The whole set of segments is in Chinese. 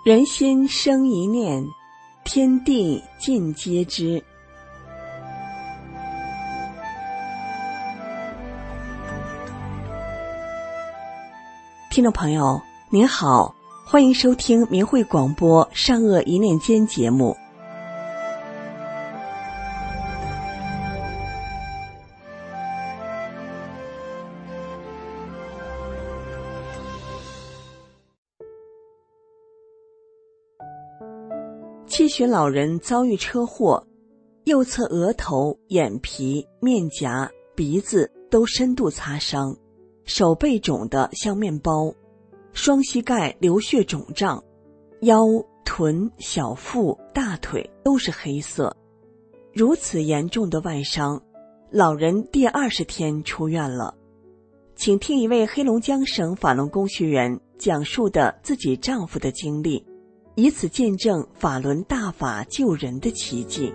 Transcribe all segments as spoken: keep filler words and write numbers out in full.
人心生一念，天地尽皆知。听众朋友您好，欢迎收听明慧广播善恶一念间节目。七旬老人遭遇车祸，右侧额头、眼皮、面颊、鼻子都深度擦伤，手背肿得像面包，双膝盖流血肿胀，腰、臀、小腹、大腿都是黑色。如此严重的外伤，老人第二十天出院了。请听一位黑龙江省法轮功学员讲述的自己丈夫的经历，以此见证法轮大法救人的奇迹。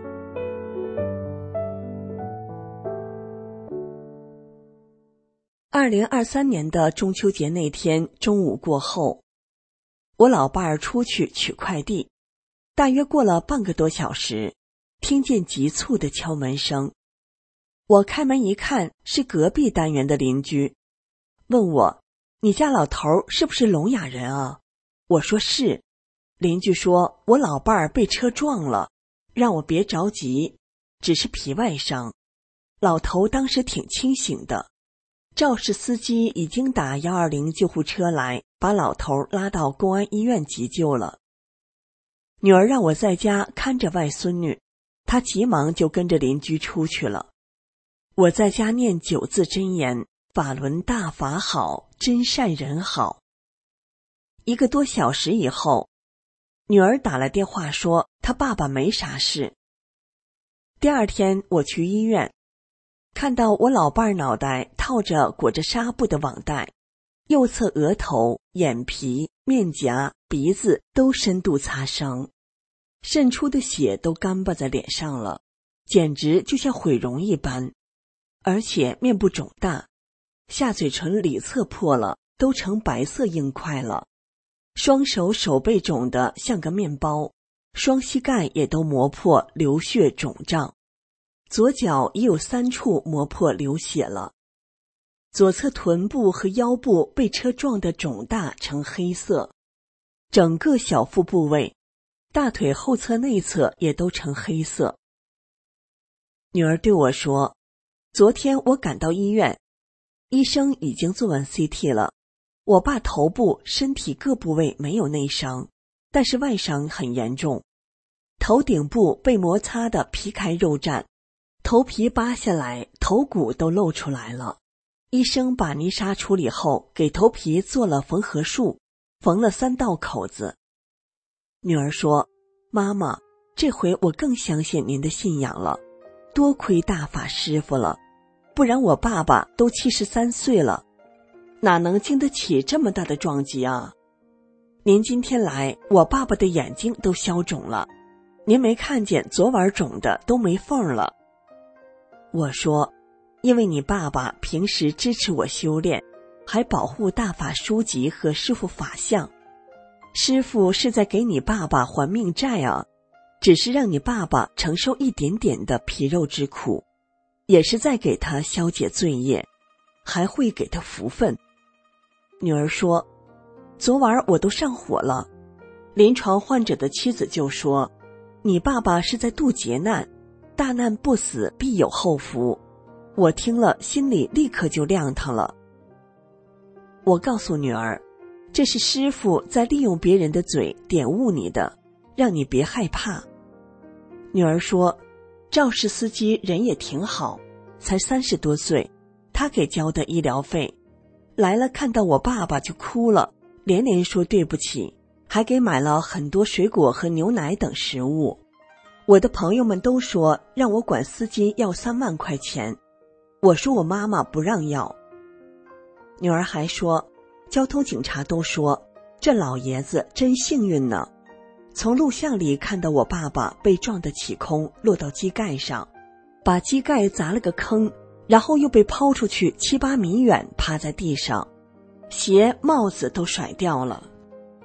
二零二三年的中秋节那天中午过后，我老伴儿出去取快递，大约过了半个多小时，听见急促的敲门声。我开门一看，是隔壁单元的邻居，问我：你家老头是不是聋哑人啊？我说是。邻居说我老伴儿被车撞了，让我别着急，只是皮外伤。老头当时挺清醒的，肇事司机已经打一二零救护车来，把老头拉到公安医院急救了。女儿让我在家看着外孙女，她急忙就跟着邻居出去了。我在家念九字真言：法轮大法好，真善人好。一个多小时以后，女儿打了电话说她爸爸没啥事。第二天我去医院，看到我老伴儿脑袋套着裹着纱布的网袋，右侧额头、眼皮、面颊、鼻子都深度擦伤，渗出的血都干巴在脸上了，简直就像毁容一般。而且面部肿大，下嘴唇里侧破了，都成白色硬块了。双手手背肿得像个面包，双膝盖也都磨破流血肿胀，左脚也有三处磨破流血了。左侧臀部和腰部被车撞得肿大成黑色，整个小腹部位、大腿后侧内侧也都成黑色。女儿对我说，昨天我赶到医院，医生已经做完 C T 了，我爸头部、身体各部位没有内伤，但是外伤很严重。头顶部被摩擦的皮开肉绽，头皮扒下来，头骨都露出来了。医生把泥沙处理后，给头皮做了缝合术，缝了三道口子。女儿说，妈妈，这回我更相信您的信仰了，多亏大法师傅了，不然我爸爸都七十三岁了，哪能经得起这么大的撞击啊？您今天来，我爸爸的眼睛都消肿了，您没看见昨晚肿的都没缝了。我说，因为你爸爸平时支持我修炼，还保护大法书籍和师父法相，师父是在给你爸爸还命债啊，只是让你爸爸承受一点点的皮肉之苦，也是在给他消解罪业，还会给他福分。女儿说，昨晚我都上火了，临床患者的妻子就说，你爸爸是在度劫难，大难不死必有后福。我听了心里立刻就亮堂了。我告诉女儿，这是师父在利用别人的嘴点悟你的，让你别害怕。女儿说，肇事司机人也挺好，才三十多岁，他给交的医疗费，来了看到我爸爸就哭了，连连说对不起，还给买了很多水果和牛奶等食物。我的朋友们都说让我管司机要三万块钱，我说我妈妈不让要。女儿还说，交通警察都说这老爷子真幸运呢，从录像里看到我爸爸被撞得起空，落到机盖上，把机盖砸了个坑，然后又被抛出去七八米远，趴在地上，鞋帽子都甩掉了。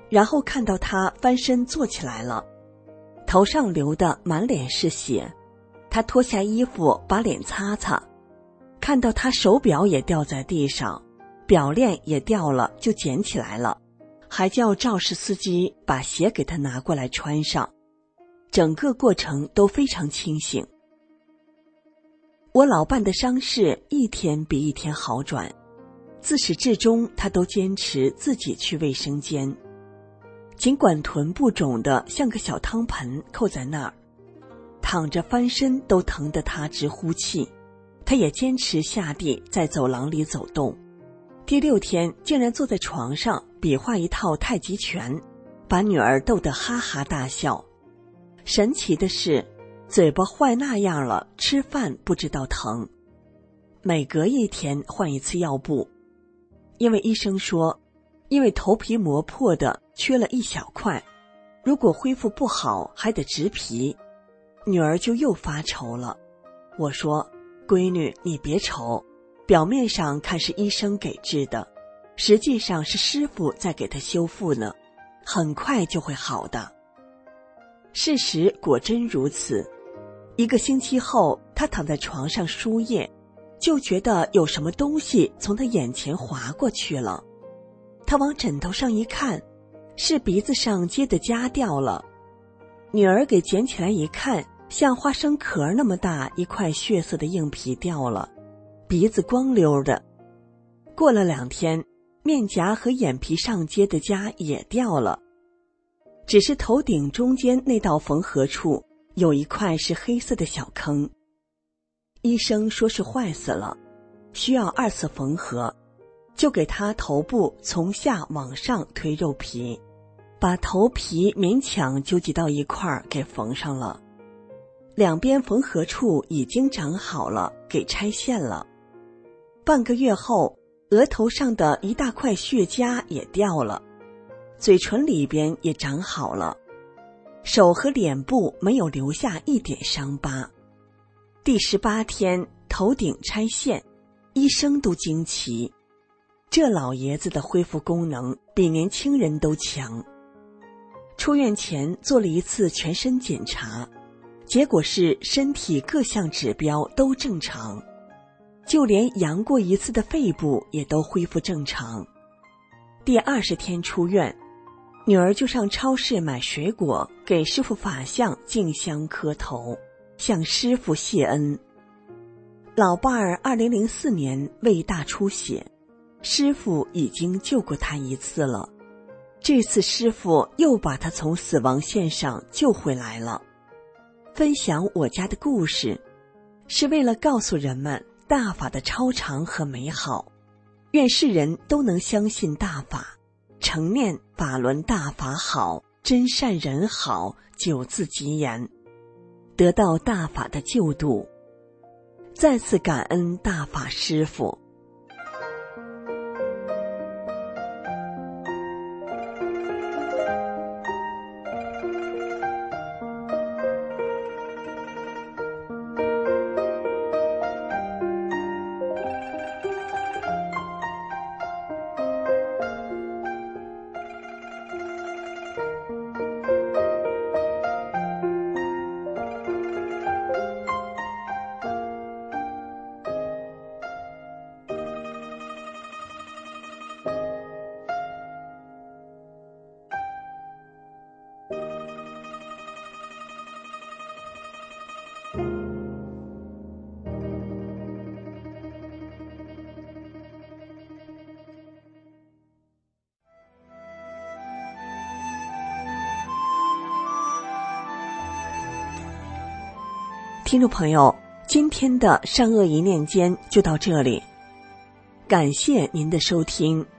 然后看到他翻身坐起来了，头上流得满脸是血。他脱下衣服把脸擦擦，看到他手表也掉在地上，表链也掉了，就捡起来了，还叫肇事司机把鞋给他拿过来穿上。整个过程都非常清醒。我老伴的伤势一天比一天好转，自始至终他都坚持自己去卫生间，尽管臀部肿得像个小汤盆扣在那儿，躺着翻身都疼得他直呼气，他也坚持下地在走廊里走动。第六天竟然坐在床上比划一套太极拳，把女儿逗得哈哈大笑。神奇的是，嘴巴坏那样了，吃饭不知道疼。每隔一天换一次药布，因为医生说，因为头皮磨破的缺了一小块，如果恢复不好还得植皮。女儿就又发愁了。我说，闺女，你别愁，表面上看是医生给治的，实际上是师傅在给她修复呢，很快就会好的。事实果真如此。一个星期后，她躺在床上输液，就觉得有什么东西从她眼前划过去了。她往枕头上一看，是鼻子上结的痂掉了。女儿给捡起来一看，像花生壳那么大一块血色的硬皮掉了，鼻子光溜的。过了两天，面颊和眼皮上结的痂也掉了，只是头顶中间那道缝合处有一块是黑色的小坑。医生说是坏死了，需要二次缝合，就给他头部从下往上推肉皮，把头皮勉强纠集到一块儿给缝上了。两边缝合处已经长好了，给拆线了。半个月后，额头上的一大块血痂也掉了，嘴唇里边也长好了，手和脸部没有留下一点伤疤。第十八天头顶拆线，医生都惊奇，这老爷子的恢复功能比年轻人都强。出院前做了一次全身检查，结果是身体各项指标都正常，就连阳过一次的肺部也都恢复正常。第二十天出院，女儿就上超市买水果，给师傅法相敬香磕头，向师傅谢恩。老伴儿二零零四年胃大出血，师傅已经救过他一次了，这次师傅又把他从死亡线上救回来了。分享我家的故事，是为了告诉人们大法的超常和美好，愿世人都能相信大法，诚念法轮大法好，真善人好，九字吉言，得到大法的救度。再次感恩大法师父。听众朋友，今天的善恶一念间就到这里，感谢您的收听。